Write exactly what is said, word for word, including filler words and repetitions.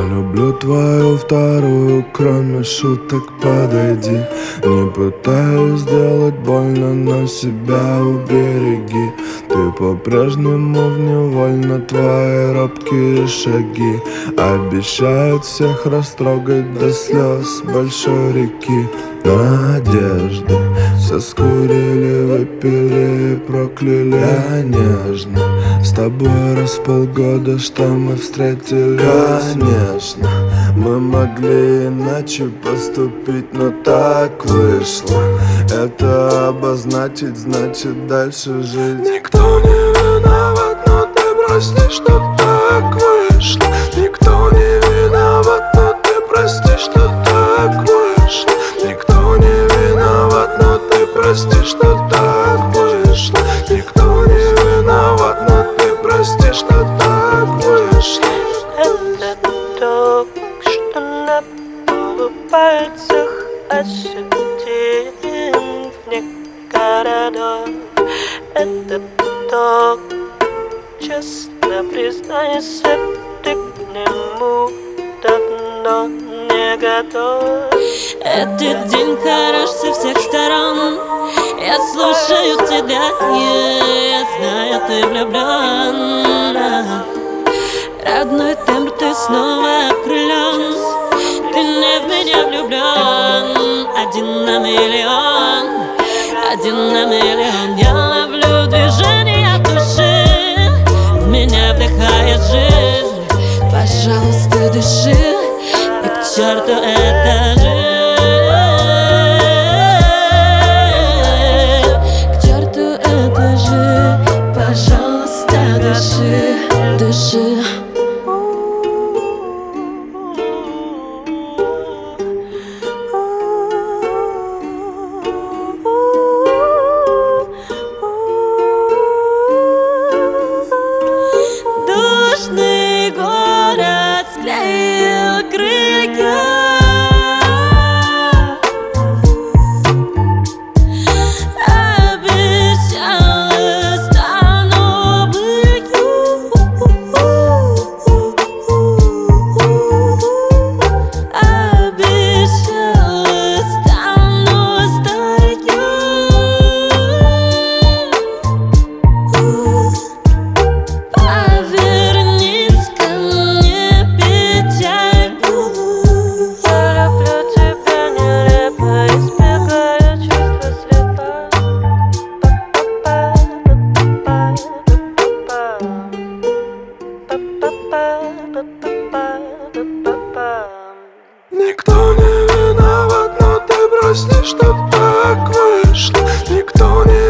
люблю твою вторую, кроме шуток подойди. Не пытаюсь сделать больно, но себя убереги. Ты по-прежнему вневольно, твои робкие шаги обещают всех растрогать до слез большой реки. Надежды все скурили, выпили и прокляли. Я нежно с тобой раз в полгода, что мы встретились. Конечно, мы могли иначе поступить, но так вышло. Это обозначить значит дальше жить. Никто не виноват, но ты прости, что так вышло. Никто не виноват, но ты прости, что так вышло. Никто не виноват, но ты прости, что так вышло. Никто не виноват, но ты прости, что так вышло. Это то, что на полупальцах ощутим вне городов. Это то, честно признайся, ты к нему давно не готов. Этот день хорош со всех сторон. Я слушаю тебя, я знаю, ты влюблен. Родной тембр, ты снова окрылен. Ты не в меня влюблен. Один на миллион, один на миллион. Я ловлю движение души, в меня вдыхает жизнь. Пожалуйста, дыши, и к черту это жизнь. К черту это жизнь. Пожалуйста, дыши, дыши. Душный город склеил крылья. Обещала, стану былью. Обещала, стану старью. Повернись ко мне, печаль. Я люблю тебя нелепо, избегаю чувства слепа. Никто не виноват, но ты прости, что так вышло. Никто не